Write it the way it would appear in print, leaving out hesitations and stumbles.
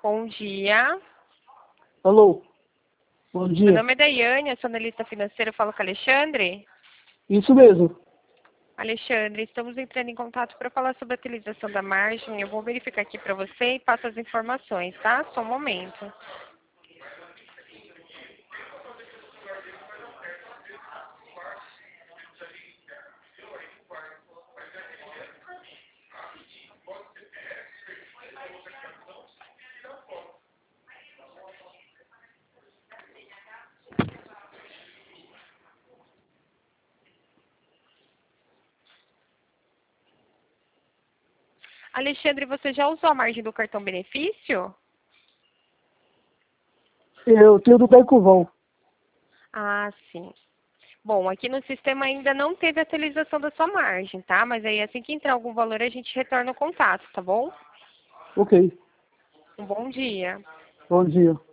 Bom dia. Alô, bom Meu dia. nome é Daiane, eu sou analista financeira, eu falo com o Alexandre. Isso mesmo. Alexandre, estamos entrando em contato para falar sobre a utilização da margem. Eu vou verificar aqui para você e passo as informações, tá? Só um momento. Alexandre, você já usou a margem do cartão benefício? Eu tenho do Decuvão. Ah, sim. Bom, aqui no sistema ainda não teve atualização da sua margem, tá? Mas aí assim que entrar algum valor a gente retorna o contato, tá bom? Ok, Um bom dia. bom dia.